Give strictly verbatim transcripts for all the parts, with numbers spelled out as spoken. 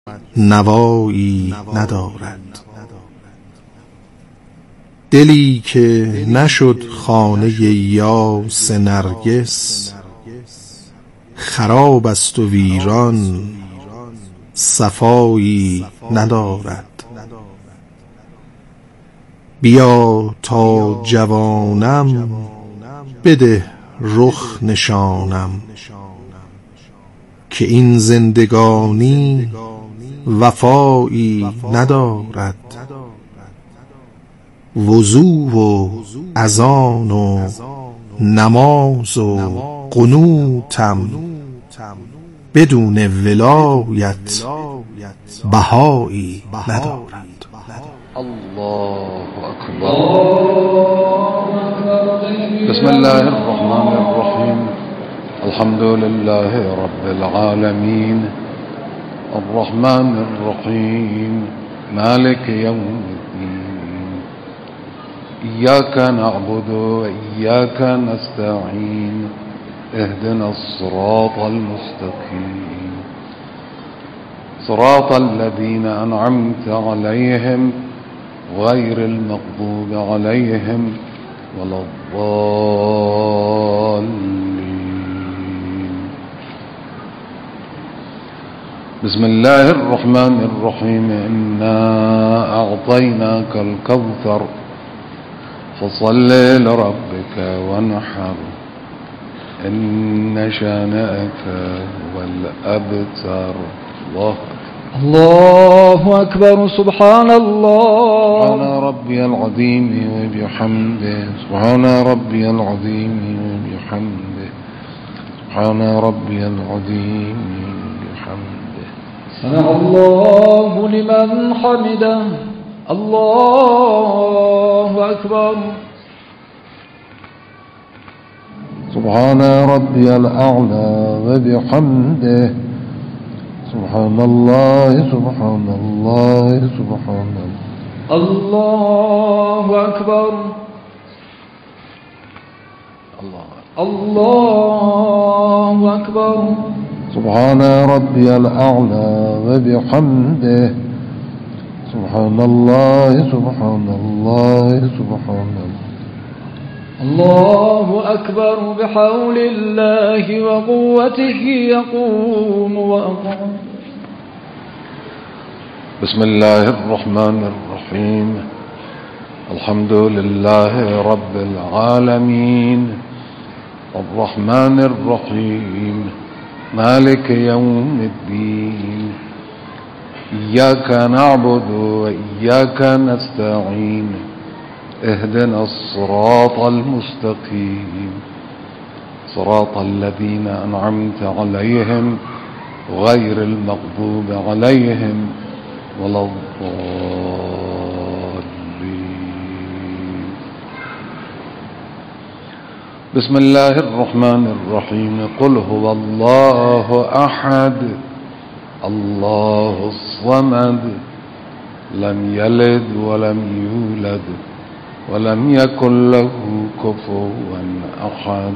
نوایی ندارد. دلی که نشد خانه یاس نرگس، خراب است و ویران صفایی ندارد. بیا تا جوانم بده رخ نشانم، که این زندگانی وفایی ندارد. وضو و اذان و نماز و قنوتم، بدون ولایت بهایی ندارد. الله أكبر. بسم الله الرحمن الرحيم. الحمد لله رب العالمين الرحمن الرحيم مالك يوم الدين. إياك نعبد وإياك نستعين. اهدنا الصراط المستقيم، صراط الذين أنعمت عليهم غير المغضوب عليهم ولا الضالين. بسم الله الرحمن الرحيم. إنا أعطيناك الكوثر فصل لربك وانحر، إن شانئك هو الأبتر. الله الله أكبر. سبحان الله. سبحان ربي العظيم وبحمده. سبحان ربي العظيم وبحمده. سبحان ربي العظيم وبحمده. سمع الله لمن حمده. الله أكبر. سبحان ربي الأعلى وبحمده. سبحان الله سبحان الله سبحان الله. الله أكبر. الله الله أكبر. سبحان ربي الأعلى وبحمده. سبحان الله سبحان الله سبحان الله. الله أكبر. بحول الله وقوته يقوم وأقوم. بسم الله الرحمن الرحيم. الحمد لله رب العالمين الرحمن الرحيم مالك يوم الدين. إياك نعبد وإياك نستعين. اهدنا الصراط المستقيم، صراط الذين أنعمت عليهم غير المغضوب عليهم ولا الضالين. بسم الله الرحمن الرحيم. قل هو الله أحد الله الصمد لم يلد ولم يولد ولم يكن له كفوا أحد.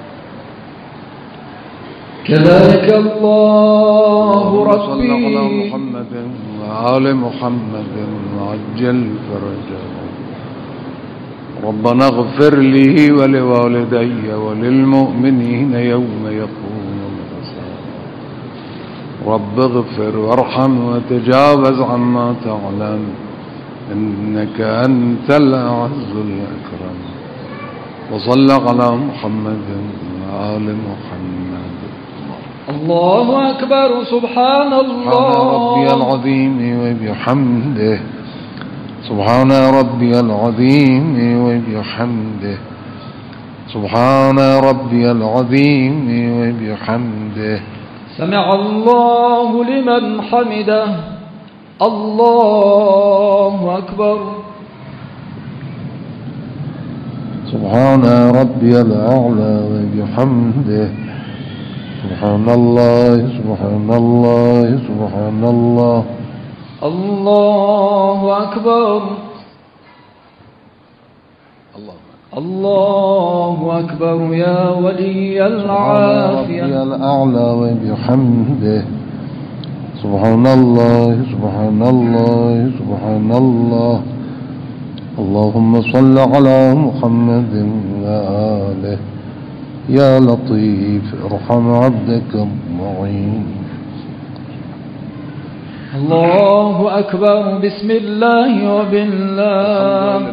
كذلك الله ربي. صلى على محمد وآل محمد وعجل فرجهم. ربنا اغفر لي ولوالدي وللمؤمنين يوم يقوم الحساب. رب اغفر وارحم وتجاوز عما تعلم، إنك أنت الأعز الأكرم. وصلى على محمد وآل محمد. الله أكبر. سبحان الله. سبحان ربي العظيم وبحمده. سبحان ربي العظيم وبحمده. سبحان ربي العظيم وبحمده. سمع الله لمن حمده. الله أكبر. سبحان ربي الأعلى وبحمده. سبحان الله سبحان الله سبحان الله. الله أكبر. الله أكبر. يا ولي العافية. سبحان ربي الأعلى وبحمده. سبحان الله سبحان الله سبحان الله اللهم صل على محمد وآله يا لطيف ارحم عبدك الضعيف. الله أكبر. بسم الله وبالله.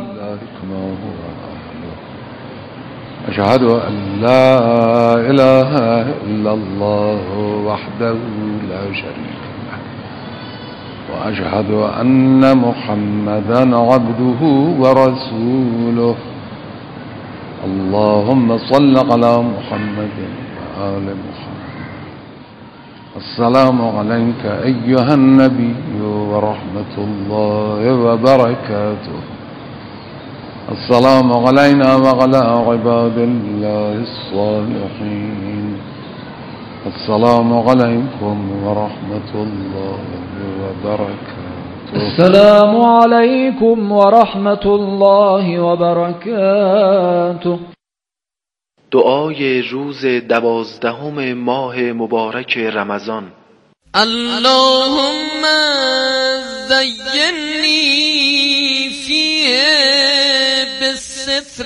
أشهد أن لا إله إلا الله وحده لا شريك له وأشهد أن محمدا عبده ورسوله. اللهم صل على محمد وآل محمد. السلام عليك أيها النبي ورحمة الله وبركاته. السلام علينا وعلى عباد الله الصالحين. السلام عليكم ورحمة الله وبركاته. السلام عليكم ورحمة الله وبركاته. دعای روز دوازدهم ماه مبارک رمضان. اللهم زینی فیه بالستر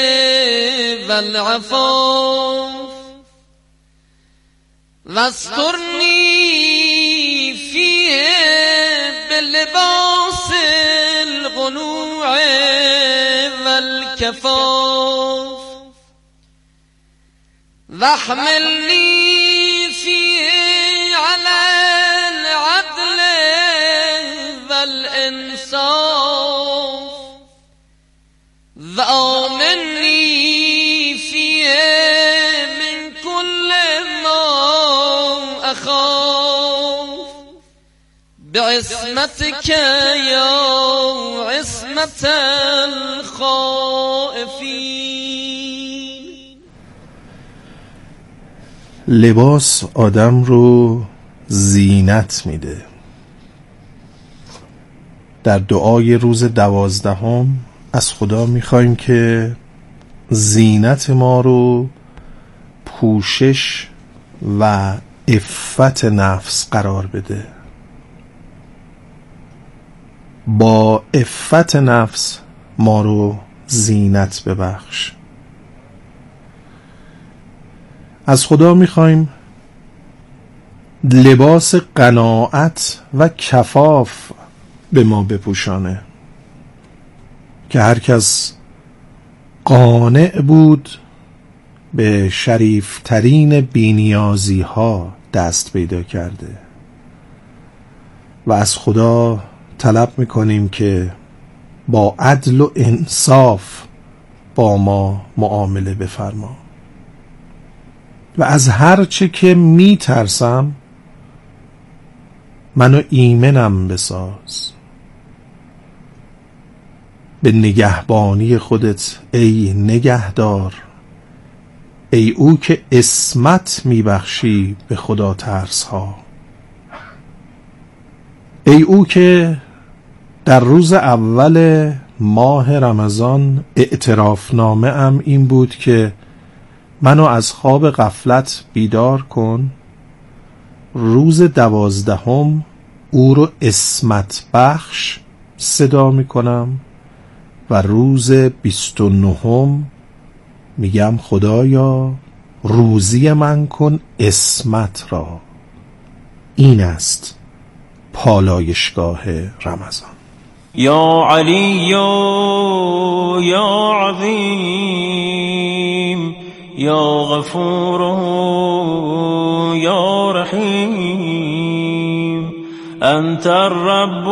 والعفاف واسترنی فیه باللباس القنوع والکفاف واحملني فيه على العدل والإنصاف وآمني فيه من كل ما أخاف بعصمتك يا عصمة الخائفين. لباس آدم رو زینت میده. در دعای روز دوازدهم از خدا میخوایم که زینت ما رو پوشش و عفت نفس قرار بده. با عفت نفس ما رو زینت ببخش. از خدا میخوایم لباس قناعت و کفاف به ما بپوشانه که هر کس قانع بود به شریفترین بی‌نیازی ها دست پیدا کرده و از خدا طلب میکنیم که با عدل و انصاف با ما معامله بفرما و از هر چه که می ترسم منو ایمنم بساز. به نگهبانی خودت ای نگهدار، ای او که عصمت می بخشی به خدا ترس ها، ای او که در روز اول ماه رمضان اعترافنامه ام این بود که منو از خواب غفلت بیدار کن. روز دوازدهم او رو عصمت بخش صدا میکنم و روز بیست و نهم میگم خدایا روزی من کن عصمت را. این است پالایشگاه رمضان. یا علی یا عظیم یا غفور یا رحیم انت الرب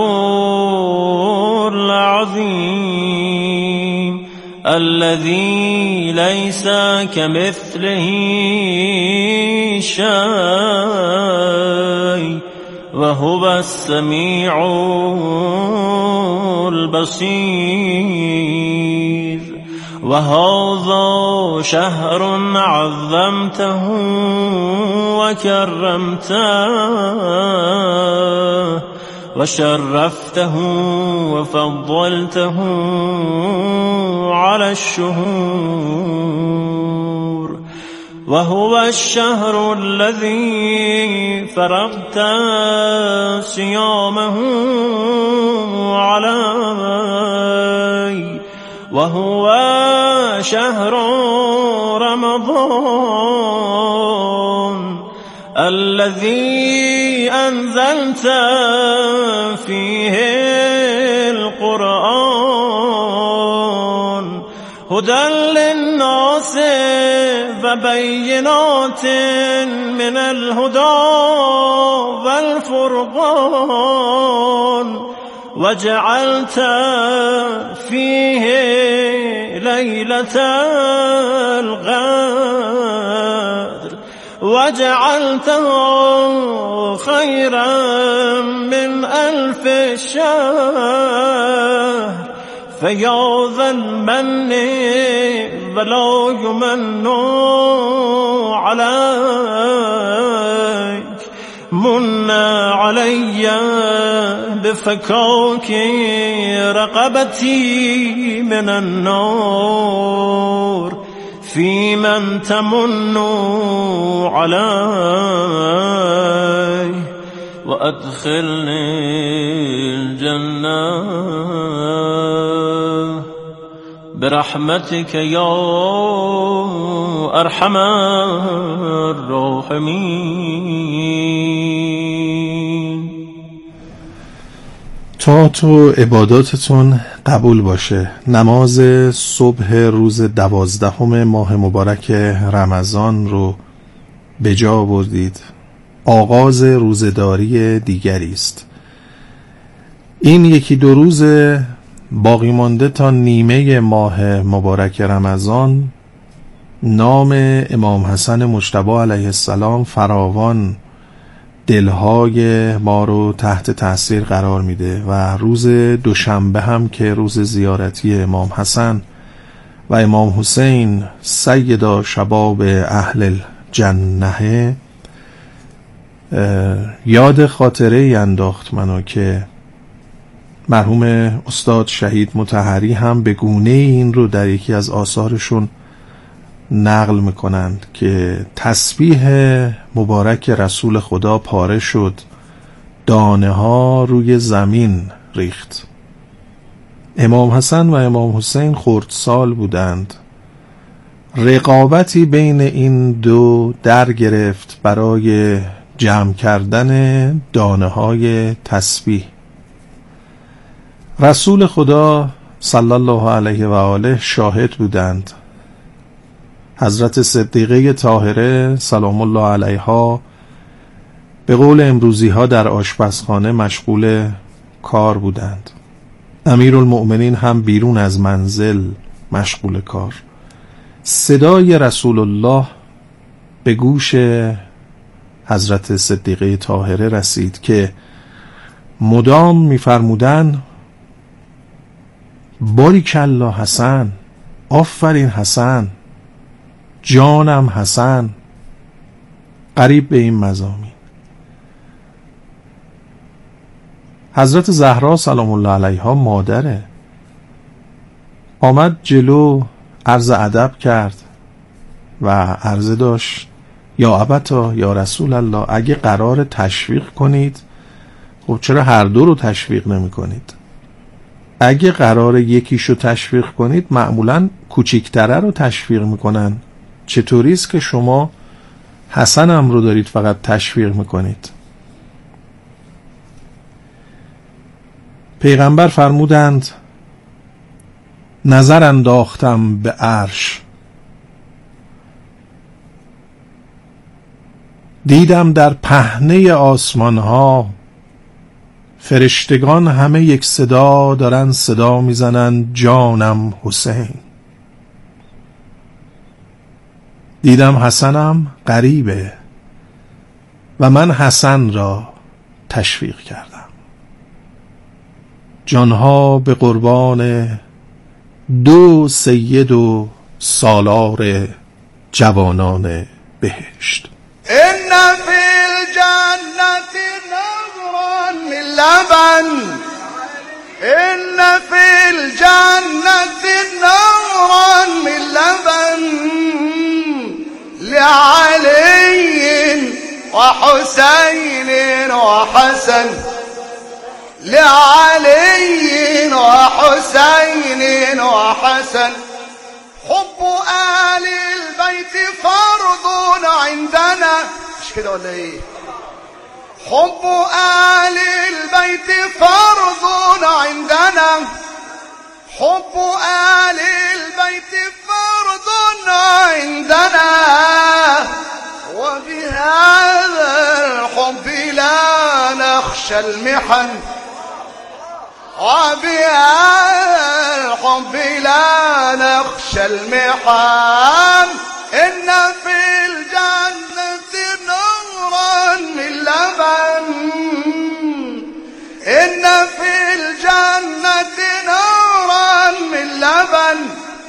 العظیم الذي ليس كمثله شيء وهو السميع البصير وهذا شهر عظمته وكرمته وشرفته وفضلته على الشهور وهو الشهر الذي فرضت صيامه علي وهو شهر رمضان الذي أنزلت فيه القرآن هدى للناس وبينات من الهدى والفرقان وجعلت فيه ليلة القدر وجعلته خيرا من ألف شهر فيا ذا المن ولا يمن عليك من علي بفكاك رقبتي من النار في من تمن علي وأدخلني الجنة برحمتك يا أرحم الراحمين. طاعت و عباداتتون قبول باشه. نماز صبح روز دوازدهم ماه مبارک رمضان رو به جا بردید. آغاز روزداری دیگری است. این یکی دو روز باقی مانده تا نیمه ماه مبارک رمضان نام امام حسن مجتبی علیه السلام فراوان دلهای ما رو تحت تأثیر قرار میده و روز دوشنبه هم که روز زیارتی امام حسن و امام حسین سیدا شباب اهل الجنه یاد خاطره ای انداخت منو که مرحوم استاد شهید مطهری هم به گونه این رو در یکی از آثارشون نقل میکنند که تسبیح مبارک رسول خدا پاره شد، دانه ها روی زمین ریخت. امام حسن و امام حسین خردسال بودند. رقابتی بین این دو در گرفت برای جمع کردن دانه های تسبیح. رسول خدا صلی الله علیه و آله شاهد بودند. حضرت صدیقه طاهره سلام الله علیها به قول امروزی ها در آشپزخانه مشغول کار بودند. امیرالمؤمنین هم بیرون از منزل مشغول کار. صدای رسول الله به گوش حضرت صدیقه طاهره رسید که مدام می‌فرمودند باریکالله حسن، آفرین حسن، جانم حسن، قریب به این مضامین. حضرت زهرا سلام الله علیها مادره آمد جلو عرض ادب کرد و عرضه داشت یا ابتا یا رسول الله اگه قرار تشویق کنید خب چرا هر دو رو تشویق نمی کنید؟ اگه قرار یکیشو تشویق کنید معمولاً کوچیکتره رو تشویق میکنن، چطوری است که شما حسنم رو دارید فقط تشویق میکنید؟ پیغمبر فرمودند نظر انداختم به عرش، دیدم در پهنه آسمان ها فرشتگان همه یک صدا دارن صدا میزنن جانم حسین. دیدم حسنم قریبه و من حسن را تشویق کردم. جانها به قربان دو سید و سالار جوانان بهشت. ان فی الجنة نهرا من لبن، ان فی الجنة نهرا من لبن وحسين وحسن لعلي وحسين وحسن. حب آل البيت فرض عندنا، مش كده ولا ايه؟ حب آل البيت فرض عندنا، حب آل البيت فرض عندنا، وبهذا الحب لا نخشى المحن، وبهذا الحب لا نخشى المحن. إن في الجنة نورا من لبن، إن في الجنة نورا من لبن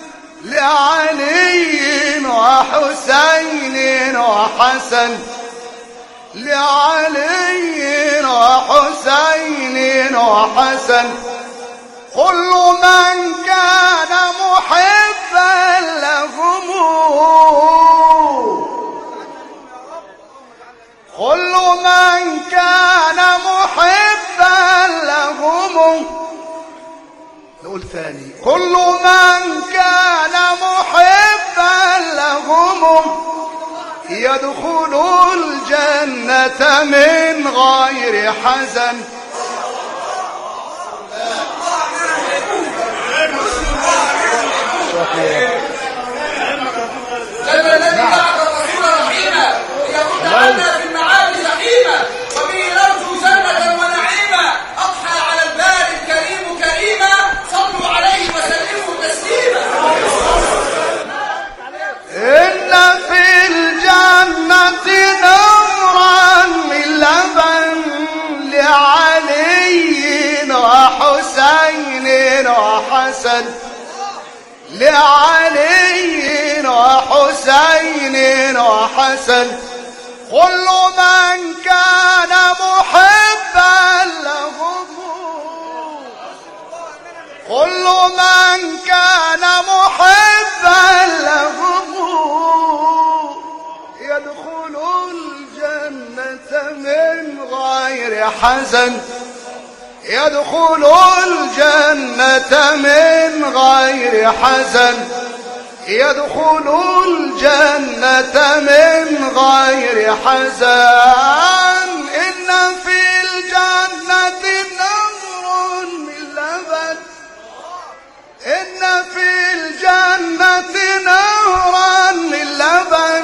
لعلي وحسين وحسن، لعلي وحسين وحسن. كل من كان محبا لهم، كل من كان محبا لهم. نقول ثاني، كل من كان محبا لهم يدخل الجنة من غير حزن. إن في الجنة نورا من لبن لعلي وحسين وحسن، لعلي وحسين وحسن. كل من كان محبا لهم، كل من كان محبا لهم يدخل الجنة من غير حزن، يدخل الجنة من غير حزن، يدخل الجنة من غير حزن. إن في الجنة نهر من لبن، إن في الجنة نهرا من لبن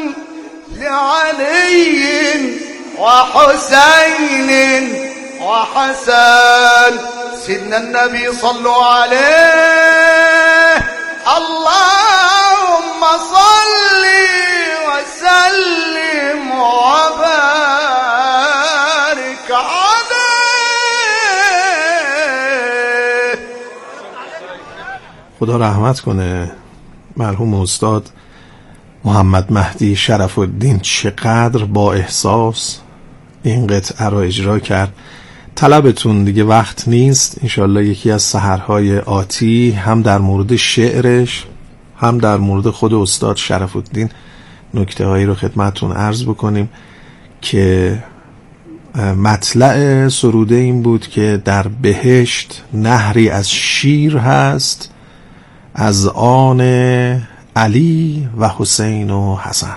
لعلي وحسين وحسن. سيدنا النبي صلوا عليه، اللهم صل وسلم وبارك عليه. خدا رحمت کنه مرحوم استاد محمد مهدی شرف الدین، چقدر با احساس این قطعه رو اجرا کرد. طلبتون دیگه وقت نیست، انشالله یکی از سحرهای آتی هم در مورد شعرش هم در مورد خود استاد شرف الدین نکته هایی رو خدمتون عرض بکنیم که مطلع سروده این بود که در بهشت نهری از شیر هست از آن علی و حسین و حسن.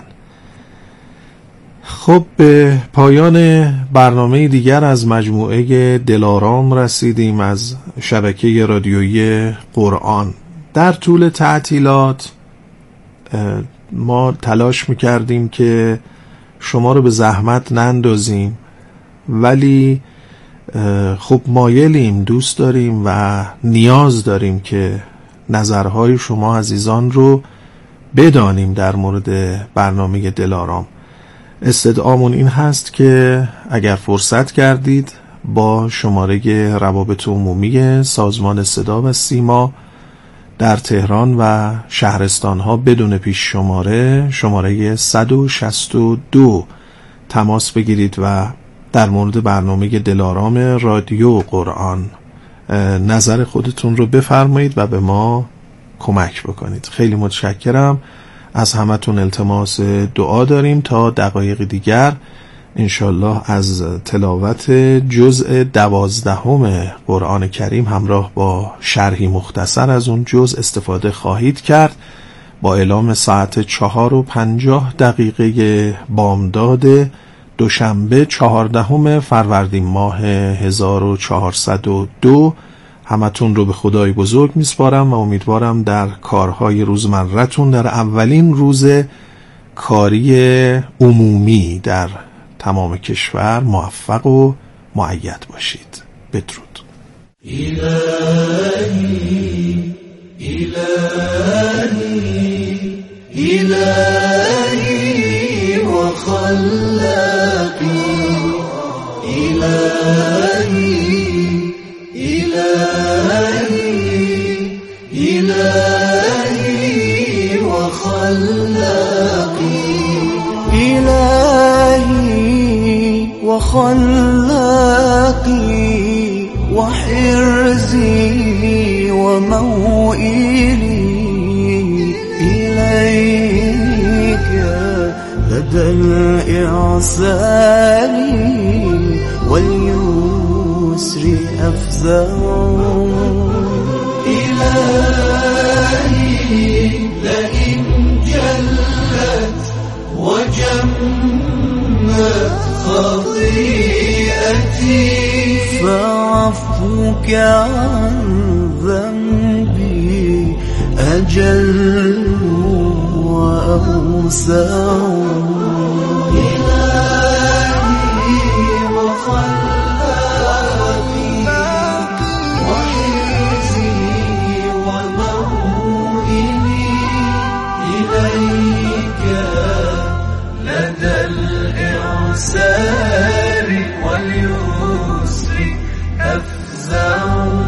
خب به پایان برنامه دیگر از مجموعه دلارام رسیدیم از شبکه رادیویی قرآن. در طول تعطیلات ما تلاش میکردیم که شما رو به زحمت نندازیم، ولی خب مایلیم، دوست داریم و نیاز داریم که نظرهای شما عزیزان رو بدانیم در مورد برنامه دلارام. استدعامون این هست که اگر فرصت کردید با شماره روابط عمومی سازمان صدا و سیما در تهران و شهرستانها بدون پیش شماره شماره صد و شصت و دو تماس بگیرید و در مورد برنامه دلارام رادیو قرآن نظر خودتون رو بفرمایید و به ما کمک بکنید. خیلی متشکرم از همتون. التماس دعا داریم تا دقایق دیگر انشالله از تلاوت جزء دوازدهم قرآن کریم همراه با شرحی مختصر از اون جزء استفاده خواهید کرد. با اعلام ساعت چهار و پنجاه دقیقه بامداد دوشنبه چهاردهم فروردین ماه هزار و چهارصد و دو همتون رو به خدای بزرگ میسپارم و امیدوارم در کارهای روزمرتون در اولین روز کاری عمومی در تمام کشور موفق و مؤید باشید. بدرود. إلهي إلهي إلهي وخلاقي إلهي إلهي إلهي وخلاقي إلهي وخلاقي وحرزي وموئلي إليك لدى الإعسار واليسر أفزع إلهي لئن جلت وجمت خطيئتي فعفوك عن ذنبي أجل وأوسع إلهي وخلاقي وحرزي وموئلي إليك لدى الإعسار واليسر أفزع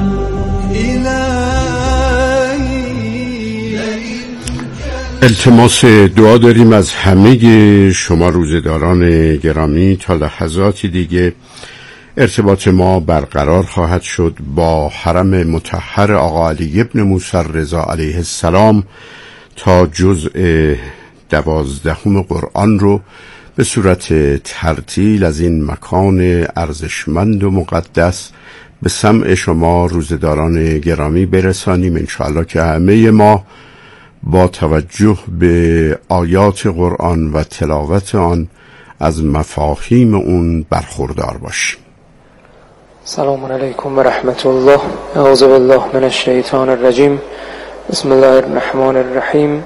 التماس دعا داریم از همه شما روزداران گرامی. تا لحظاتی دیگه ارتباط ما برقرار خواهد شد با حرم مطهر آقا علی ابن موسی رضا علیه السلام تا جزء دوازدهم قرآن رو به صورت ترتیل از این مکان ارزشمند و مقدس به سمع شما روزداران گرامی برسانیم. انشاءالله که همه ما با توجه به آیات قرآن و تلاوت آن از مفاهیم اون برخوردار باشیم. سلام علیکم و رحمت الله. اعوذ بالله من الشیطان الرجیم. بسم الله الرحمن الرحیم.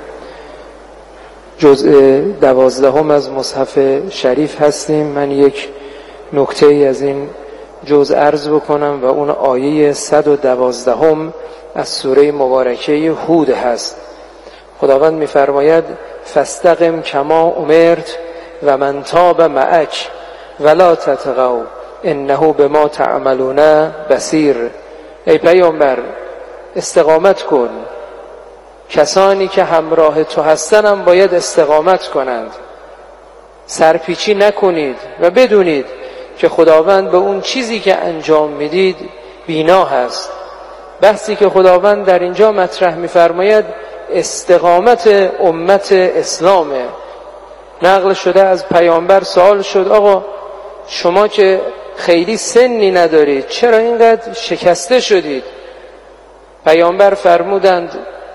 جزء دوازدهم از مصحف شریف هستیم. من یک نکته ای از این جزء عرض بکنم و اون آیه صد و دوازدهم از سوره مبارکه هود هست. خداوند می‌فرماید فاستقم کما امرت و من تاب معک ولا تطغوا انه بما تعملون بصیر. ای پیامبر استقامت کن، کسانی که همراه تو هستن هم باید استقامت کنند، سرپیچی نکنید و بدونید که خداوند به اون چیزی که انجام میدید بینا هست. بحثی که خداوند در اینجا مطرح می‌فرماید استقامت امت اسلامه. نقل شده از پیامبر سوال شد آقا شما که خیلی سنی ندارید چرا اینقدر شکسته شدید؟ پیامبر فرمودند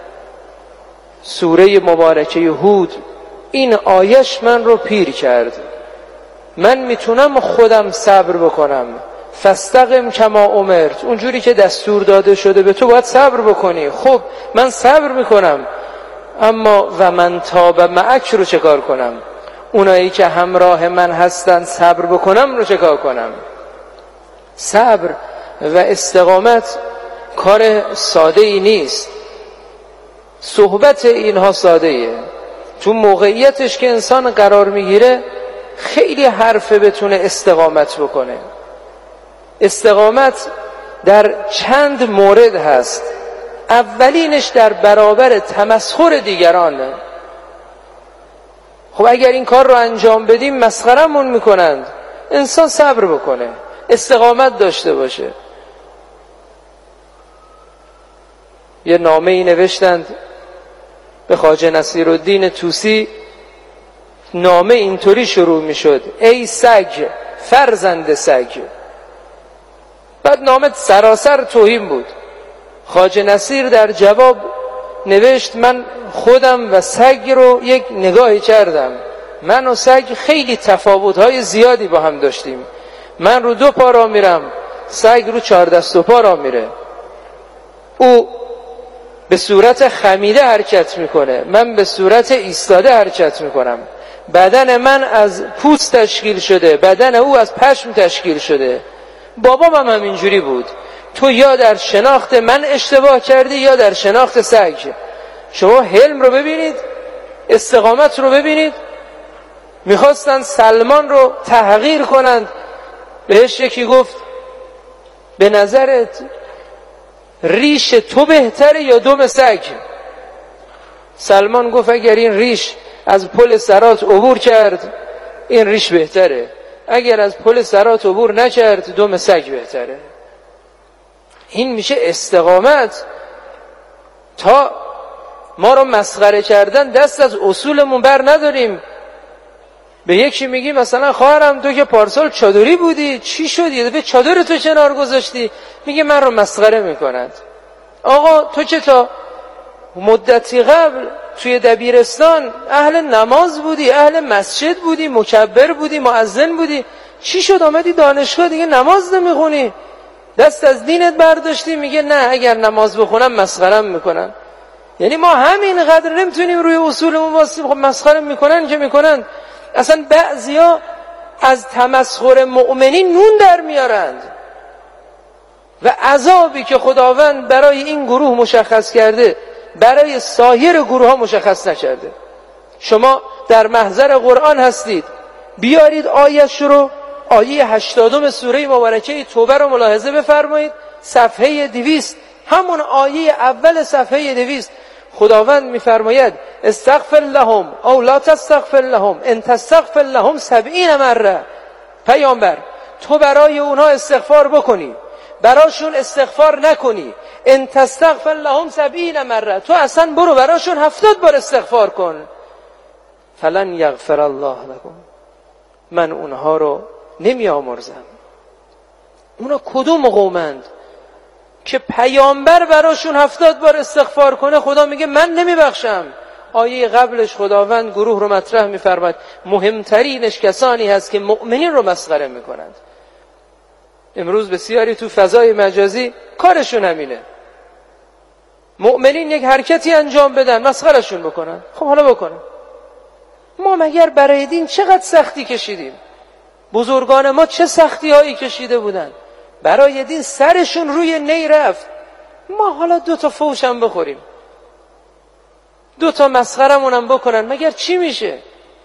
سوره مبارکه هود این آیش من رو پیر کرد، من میتونم خودم صبر بکنم. فاستقم کما امرت، اونجوری که دستور داده شده به تو باید صبر بکنی. خب من صبر میکنم، اما و من تاب معک رو چه کار کنم؟ اونایی که همراه من هستن صبر بکنم رو چه کار کنم؟ صبر و استقامت کار ساده ای نیست. صحبت اینها ساده ایه، تو موقعیتش که انسان قرار میگیره خیلی حرفه بتونه استقامت بکنه. استقامت در چند مورد هست. اولینش در برابر تمسخر دیگران. خب اگر این کار رو انجام بدیم مسخرمون میکنند. انسان صبر بکنه، استقامت داشته باشه. یه نامه ای نوشتند به خواجه نصیرالدین طوسی، نامه اینطوری شروع می شد: ای سگ، فرزند سگ. بعد نامه سراسر توهین بود. خواجه نصیر در جواب نوشت: من خودم و سگ رو یک نگاهی کردم. من و سگ خیلی تفاوت‌های زیادی با هم داشتیم. من رو دو پا را میرم، سگ رو چهار دست و پا را میره. او به صورت خمیده حرکت میکنه، من به صورت ایستاده حرکت میکنم. بدن من از پوست تشکیل شده، بدن او از پشم تشکیل شده. بابام هم همینجوری بود. تو یا در شناخت من اشتباه کردی یا در شناخت سگ. شما حلم رو ببینید، استقامت رو ببینید. میخواستن سلمان رو تحقیر کنند. بهش یکی گفت: به نظرت ریش تو بهتره یا دم سگ؟ سلمان گفت: اگر این ریش از پل صراط عبور کرد این ریش بهتره، اگر از پل صراط عبور نکرد دم سگ بهتره. این میشه استقامت. تا ما رو مسخره کردن دست از اصولمون بر نداریم. به یکی میگی مثلا خواهرم تو که پارسال چادری بودی چی شد؟ یه دفعه چادر تو کنار گذاشتی. میگه من رو مسخره میکنند. آقا تو که تا مدتی قبل توی دبیرستان اهل نماز بودی، اهل مسجد بودی، مکبر بودی، مؤذن بودی، چی شد آمدی دانشگاه دیگه نماز نمیخونی؟ دست از دینت برداشتی؟ میگه نه، اگر نماز بخونم مسخرم میکنن. یعنی ما همین قدر نمیتونیم روی اصولمون واسیم. خب مسخره میکنن که میکنن. اصلا بعضیا از تمسخر مؤمنین نون در میارند و عذابی که خداوند برای این گروه مشخص کرده برای سایر گروه ها مشخص نکرده. شما در محضر قرآن هستید، بیارید آیش رو، آیه هشتادم سوره مبارکه توبه رو ملاحظه بفرمایید، صفحه دویست، همون آیه اول صفحه دویست. خداوند میفرماید: استغفر لهم او لا تستغفر لهم ان تستغفر لهم سبعین مره. پیامبر تو برای اونها استغفار بکنی، براشون استغفار نکنی. ان تستغفر لهم سبعین مره، تو اصلا برو براشون هفتاد بار استغفار کن. فلن یغفر الله لهم، من اونها رو نمی آمرزم. اونا کدوم قومند که پیامبر براشون هفتاد بار استغفار کنه خدا میگه من نمیبخشم؟ آیه قبلش خداوند گروه رو مطرح میفرماید مهمترینش کسانی هست که مؤمنین رو مسخره میکنند. امروز بسیاری تو فضای مجازی کارشون همینه. مؤمنین یک حرکتی انجام بدن مسخرهشون بکنن. خب حالا بکنن. ما مگر برای دین چقدر سختی کشیدیم؟ بزرگان ما چه سختی هایی کشیده بودن؟ برای دین سرشون روی نی رفت. ما حالا دو تا فوشم بخوریم، دو تا مسخرمون هم بکنن، مگر چی میشه؟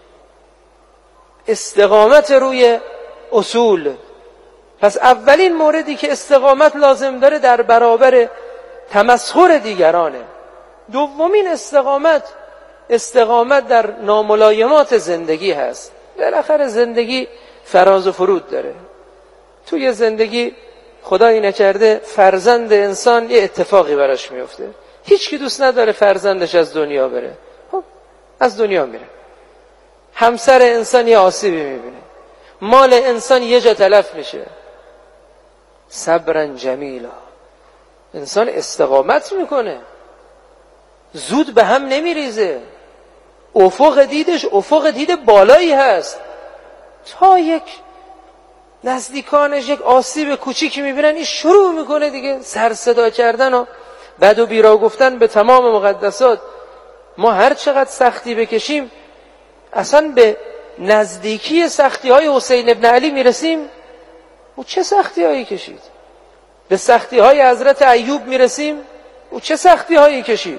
استقامت روی اصول. پس اولین موردی که استقامت لازم داره در برابر تمسخر دیگرانه. دومین استقامت استقامت در ناملایمات زندگی هست. بالاخره زندگی فراز و فرود داره. توی زندگی خدایی نکرده فرزند انسان یه اتفاقی براش میفته. هیچ کی دوست نداره فرزندش از دنیا بره. خب از دنیا میره. همسر انسان یه آسیبی میبینه. مال انسان یه جا تلف میشه. صبرا جمیلا، انسان استقامت میکنه، زود به هم نمیریزه، افق دیدش افق دید بالایی هست. تا یک نزدیکانش یک آسیب کوچیکی میبینن این شروع میکنه دیگه سر صدا کردن و بد و بیرا گفتن به تمام مقدسات. ما هر چقدر سختی بکشیم اصلا به نزدیکی سختی های حسین ابن علی میرسیم. او چه سختی هایی کشید؟ به سختی های حضرت ایوب میرسیم. او چه سختی هایی کشید؟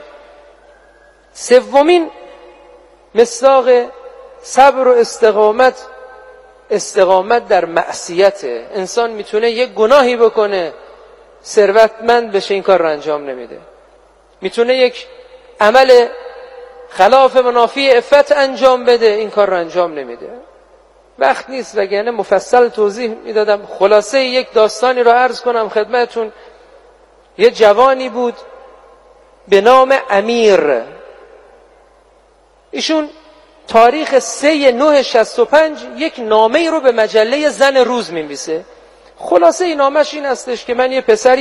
سومین مصداق صبر و استقامت استقامت در معصیت. انسان میتونه یک گناهی بکنه ثروتمند بشه، این کار رو انجام نمیده. میتونه یک عمل خلاف منافی عفت انجام بده، این کار رو انجام نمیده. وقت نیست وگرنه مفصل توضیح میدادم. خلاصه یک داستانی رو عرض کنم خدمتون. یه جوانی بود به نام امیر. ایشون تاریخ سه نه شصت و پنج یک نامه رو به مجله زن روز می‌نویسه. خلاصه این نامش این هستش که من یه پسری